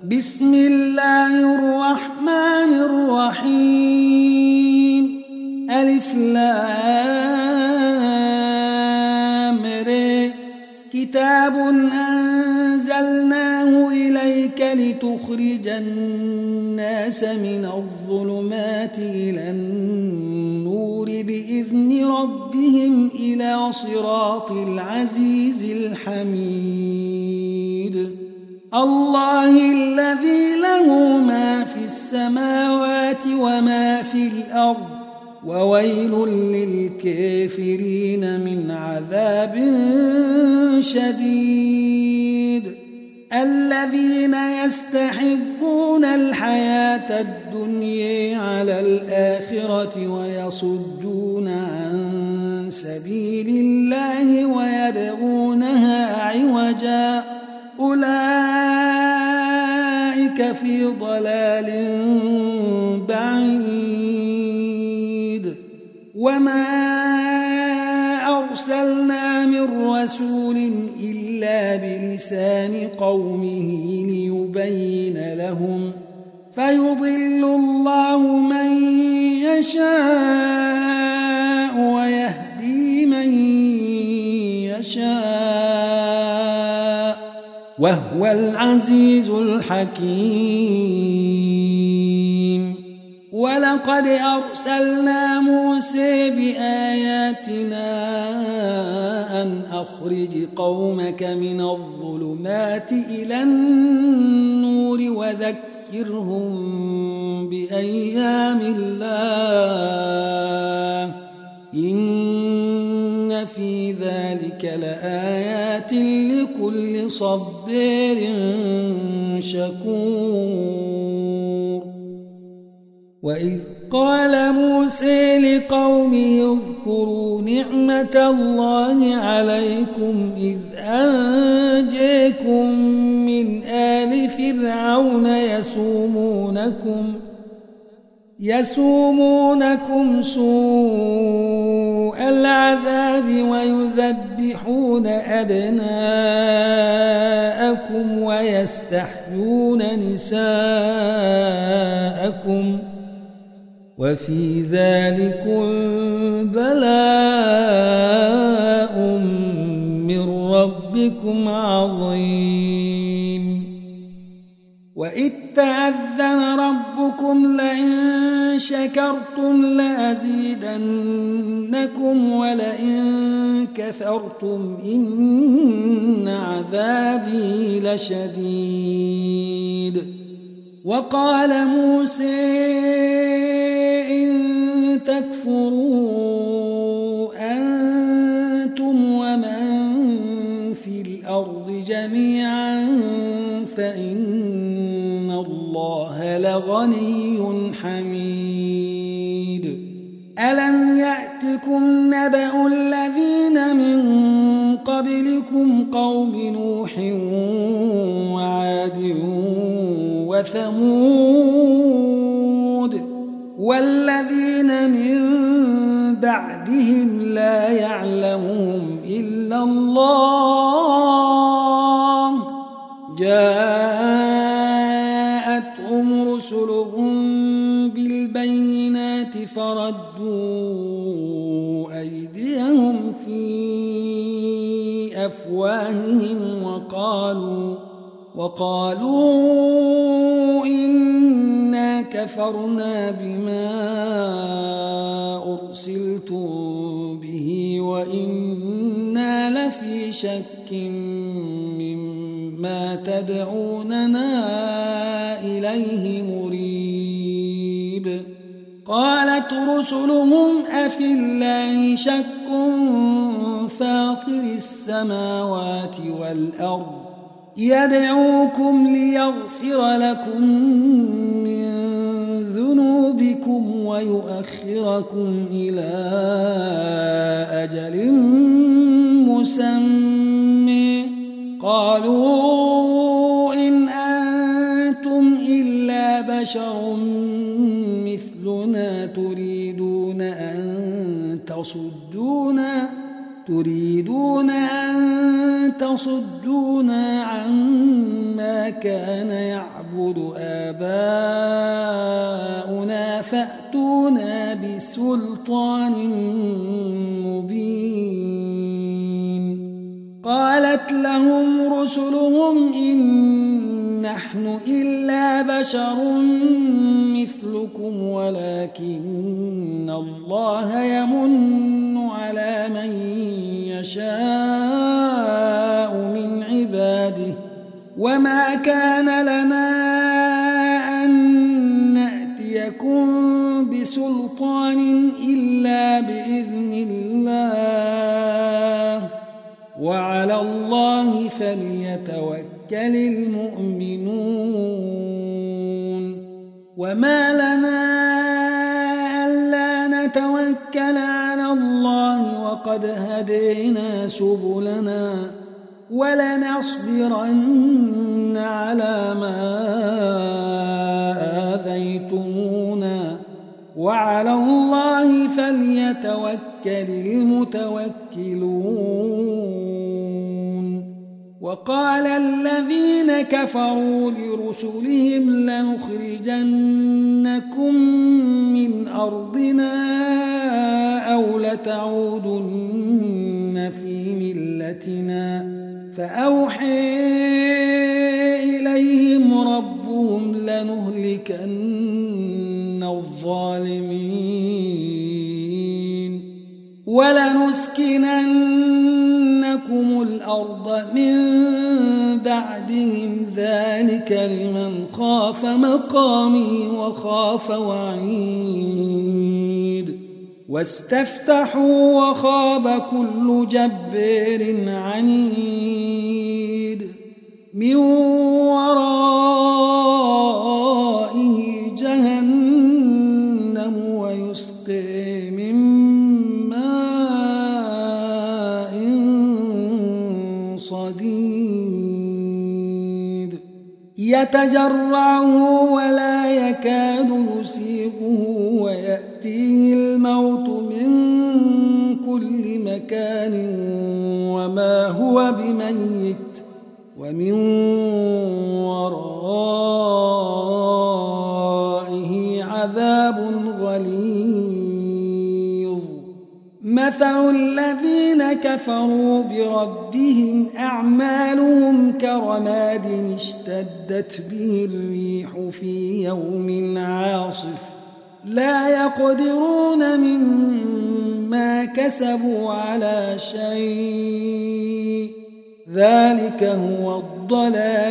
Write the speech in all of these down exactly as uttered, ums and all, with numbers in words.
بسم الله الرحمن الرحيم ألف لام ر كتاب أنزلناه إليك لتخرج الناس من الظلمات إلى النور بإذن ربهم إلى صراط العزيز الحميد الله الذي له ما في السماوات وما في الأرض وويل للكافرين من عذاب شديد الذين يستحبون الحياة الدنيا على الآخرة ويصدون عن سبيل الله ويبغونها عوجا أولئك في ضلال بعيد وما أرسلنا من رسول إلا بلسان قومه ليبين لهم فيضل الله من يشاء ويهدي من يشاء وهو العزيز الحكيم ولقد أرسلنا موسى بآياتنا أن أخرج قومك من الظلمات إلى النور وذكرهم بأيام الله إن في ذلك لآيات لكل صبار شكور وإذ قال موسى لقومه اذكروا نعمة الله عليكم إذ أنجاكم من آل فرعون يسومونكم يسومونكم سوء العذاب ويذبحون أبناءكم ويستحيون نساءكم وفي ذلكم بلاء من ربكم عظيم وإذ تأذن ربكم لئن شكرتم لأزيدنكم ولئن كفرتم إن عذابي لشديد وقال موسى إن تكفروا أنتم ومن في الأرض جميعا فإن الله لغني حميد ألم يأتكم نبأ الذين من قبلكم قوم نوح وعاد وثمود والذين من بعدهم لا يعلمهم إلا الله جاءتهم رسلهم بالبينات فردوا أيديهم في أفواههم وقالوا وقالوا إنا كفرنا بما أرسلتم به وإنا لفي شك مما تدعوننا إليه مريب قالت رسلهم أفي الله شك فاطر السماوات والأرض يدعوكم ليغفر لكم من ذنوبكم ويؤخركم إلى أجل مسمى قالوا إن أنتم إلا بشر مثلنا تريدون أن تصدونا تريدون أن تصدونا عما كان يعبد نعبد آباؤنا فأتونا بسلطان مبين. قالت لهم رسلهم إن نحن إلا بشر مثلكم ولكن الله يمن على من يشاء من عباده وما كان لنا أن نأتيكم بسلطان إلا بإذن الله وعلى الله فليتوكل المؤمنون. وما لنا ألا نتوكل على الله وقد هدينا سبلنا ولنصبرن على ما آذيتمونا وعلى الله فليتوكل المتوكلون. وقال الذين كفروا لرسلهم لنخرجنكم من أرضنا أو لتعودن في ملتنا فأوحي إليهم ربهم لنهلكن الظالمين ولنسكننكم الأرض من بعدهم ذلك لمن خاف مقامي وخاف وعيد. واستفتحوا وخاب كل جبار عنيد من ورائه جهنم ويسقي من ماء صديد يتجرعه ولا يكاد يسيغه ويأتيه الموت من كل مكان وما هو بميت ومن ورائه عذاب غليظ. مثل الذين كفروا بربهم أعمالهم كرماد اشتدت به الريح في يوم عاصف لا يقدرون مما كسبوا على شيء ذلك هو الضلال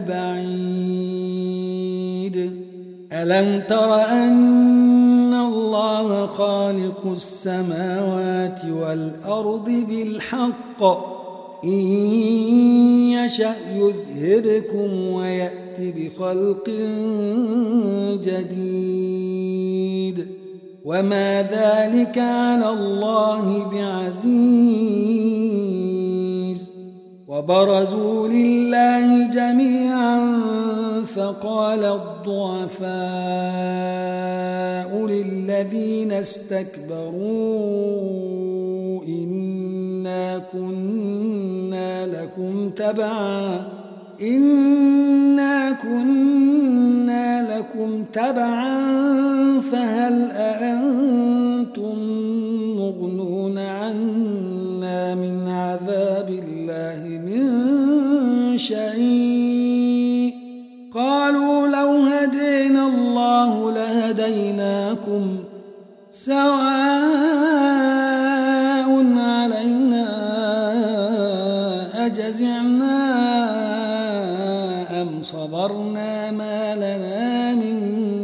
البعيد. ألم تر أن الله خالق السماوات والأرض بالحق إن يشأ يذهبكم ويأتي بخلق جديد وما ذلك على الله بعزيز. وبرزوا لله جميعا فقال الضعفاء للذين استكبروا إنا كنا لكم تبعا إنا كنا لكم تبعا فهل أنتم مغنون عنا من عذاب الله من شيء قالوا لو هدينا الله لهديناكم سواء علينا أجزعنا أم صبرنا ما لنا من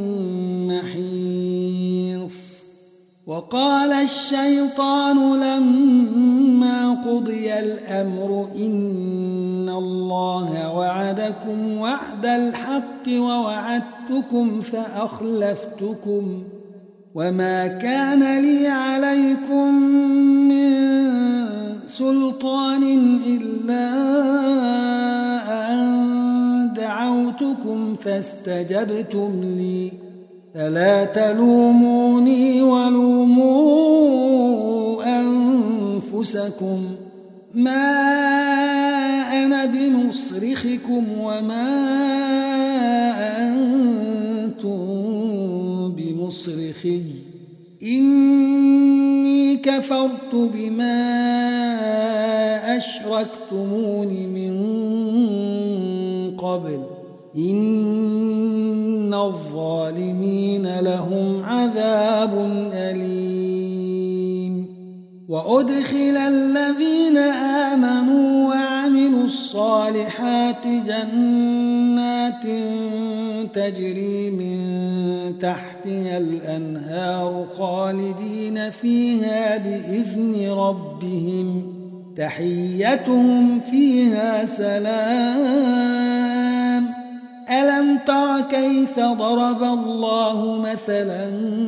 محيص. وقال الشيطان لما قضي الأمر إن الله وعدكم وعد الحق ووعدتكم فأخلفتكم وما كان لي عليكم من سلطان إلا أن دعوتكم فاستجبتم لي فلا تلوموني ولوموا أنفسكم ما أنا بمصرخكم وما شيخي إني كفرت بما أشركتمون من قبل إن الظالمين لهم عذاب أليم وأدخل الذين آمنوا وعملوا الصالحات جنات تجري من تحتها الأنهار خالدين فيها بإذن ربهم تحيتهم فيها سلام ألم تر كيف ضرب الله مثلا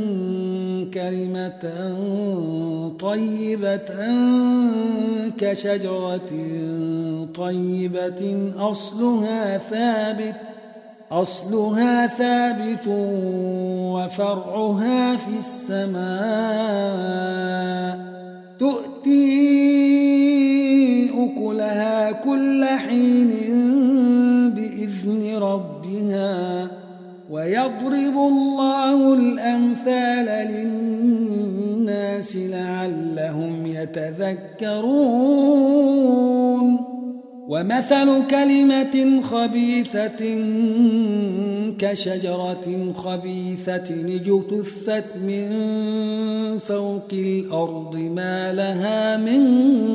كلمة طيبة كشجرة طيبة أصلها ثابت أصلها ثابت وفرعها في السماء تؤتي أكلها كل حين بإذن ربها ويضرب الله الأمثال للناس لعلهم يتذكرون ومثل كلمة خبيثة كشجرة خبيثة اجتثت من فوق الأرض ما لها من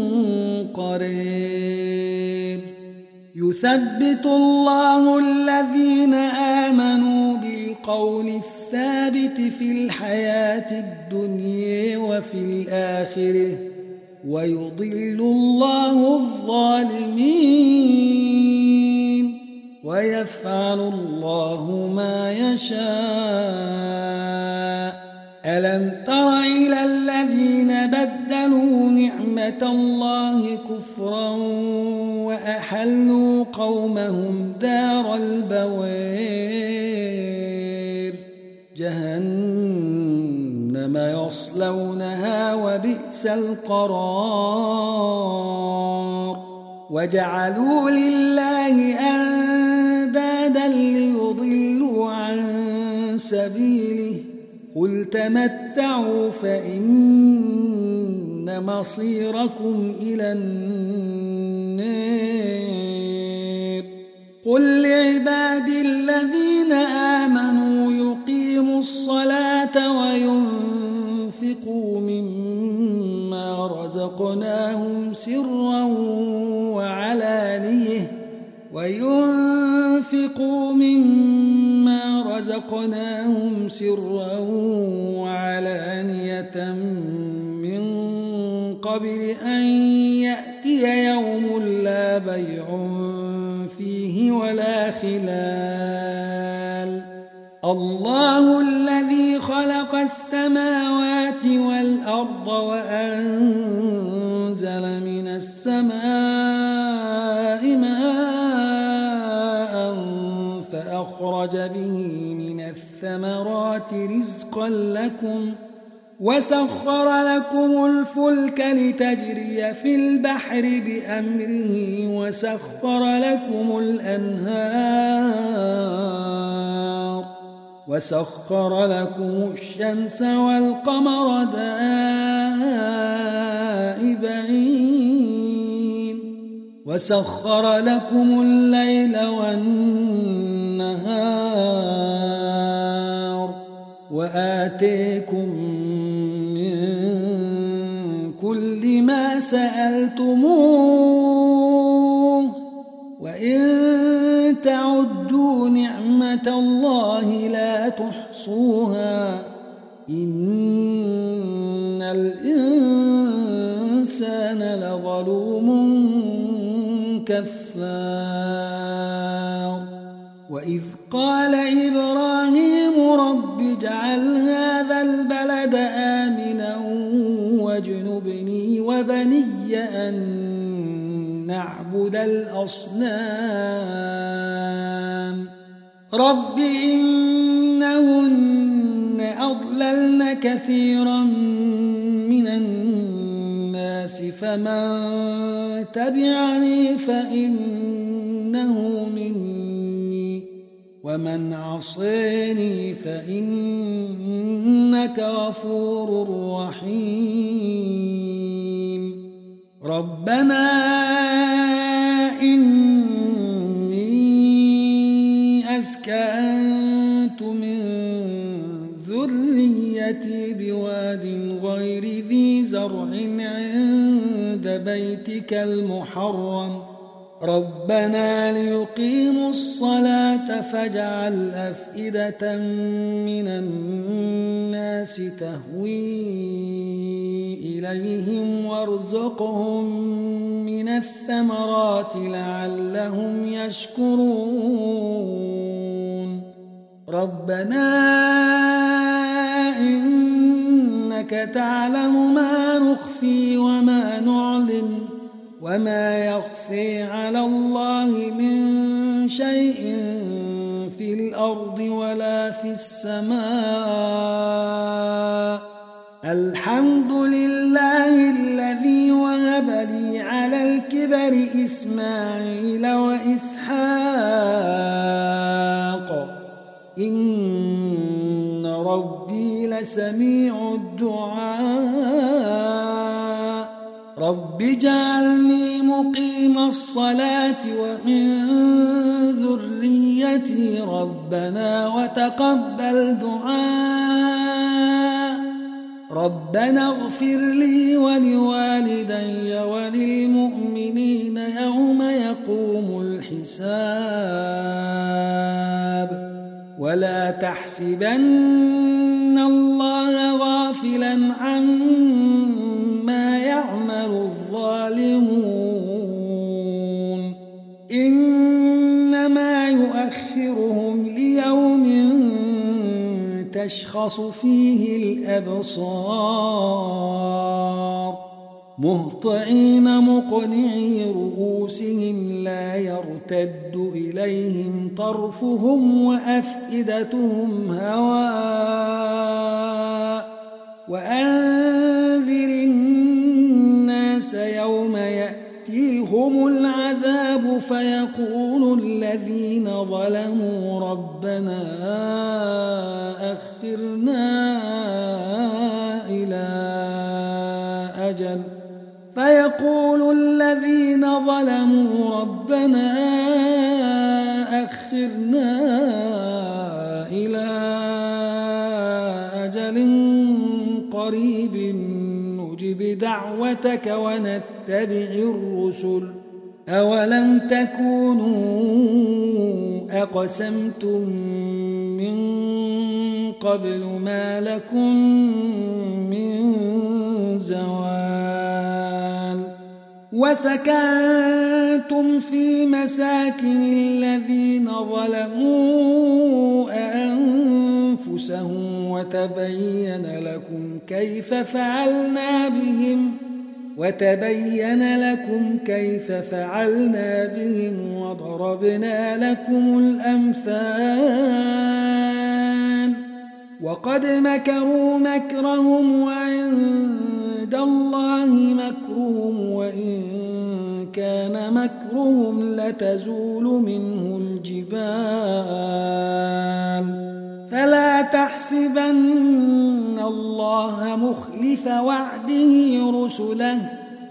قرير يثبت الله الذين آمنوا بالقول الثابت في الحياة الدنيا وفي الآخرة ويضل الله الظالمين ويفعل الله ما يشاء ألم تر إلى الذين بدلوا نعمة الله كفرا وأحلوا قومهم دار البوار جهنم يصلونها وبئس القرار وجعلوا لله أندادا ليضلوا عن سبيله قل تمتعوا فإن مصيركم إلى النار قل لعبادي الذين آمنوا يقيموا الصلاة وينفقوا مما رزقناهم سرا وعلانية وينفقوا مما رزقناهم سرا وعلانية من قبل أن يأتي يوم لا بيع فيه ولا خلال الله الذي خلق السماوات والأرض وأنزل من السماء ماء فأخرج به من الثمرات رزقا لكم وسخر لكم الفلك لتجري في البحر بأمره وسخر لكم الأنهار وسخر لكم الشمس والقمر دائبين وسخر لكم الليل والنهار وآتيكم من كل ما سألتموه وإن تعدوا نعمة الله لا تحصوها إن الإنسان لظلوم كفار وإذ قال إبراهيم رب اجعل هذا البلد آمنا واجنبني وبني أن نعبد الأصنام رب إنهن أضللن كثيرا من الناس فمن تبعني فإنه مني ومن عصيني فإنك غفور رحيم ربنا إني أسكنت من ذريتي بواد غير ذي زرع عند بيتك المحرم ربنا ليقيموا الصلاة فاجعل أفئدة من الناس تهوي إليهم وارزقهم من الثمرات لعلهم يشكرون ربنا إنك تعلم ما نخفي وما نعلن وما يخفي على الله من شيء في الأرض ولا في السماء الحمد لله الذي وهب لي على الكبر إسماعيل وإسحاق إن ربي لسميع الدعاء رب اجعلني مقيم الصلاة ومن ذريتي ربنا وتقبل دعاء ربنا اغفر لي ولوالدي وللمؤمنين يوم يقوم الحساب ولا تحسبن الله غافلا عما يعمل الظالمون إنما يؤخرهم ليوم تشخص فيه الأبصار مهطعين مقنعي رؤوسهم لا يرتد إليهم طرفهم وأفئدتهم هواء وأنذر الناس يوم يأتيهم العذاب فيقول الذين ظلموا ربنا أخرنا إلى أجل فيقول الذين ظلموا ربنا أخرنا إلى أجل قريب نجب دعوتك ونتبع الرسل أولم تكونوا أقسمتم من قبل ما لكم من زوال وسكنتم في مساكن الذين ظلموا أنفسهم وتبين لكم كيف فعلنا بهم وتبين لكم كيف فعلنا بهم وضربنا لكم الأمثال وقد مكروا مكرهم وعند الله مكرهم وإن كان مكرهم لتزول منه الجبال فلا تحسبن الله مخلف وعده رسله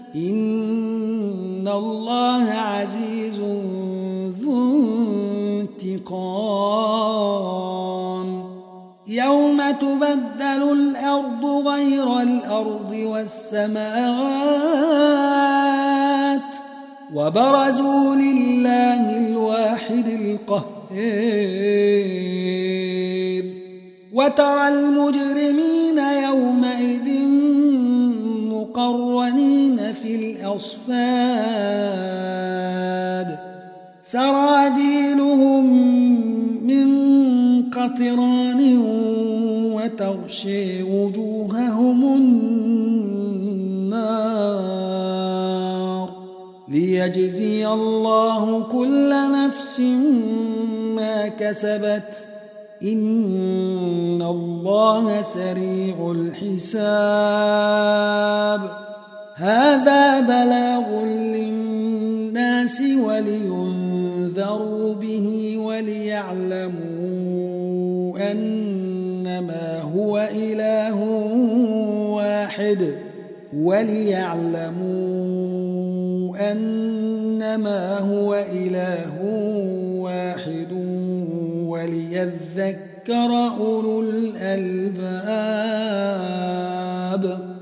إن الله عزيز ذو انتقام يوم تبدل الأرض غير الأرض والسماوات وبرزوا لله الواحد القهار وترى المجرمين يومئذ مقرنين في الأصفاد سرابيلهم من قطران وتغشي وجوههم النار ليجزي الله كل نفس ما كسبت إن الله سريع الحساب هذا بلاغ للناس ولينذروا به وليعلموا أنما هو إله واحد وليعلموا أنما هو إله واحد وليذكر أولو الألباب.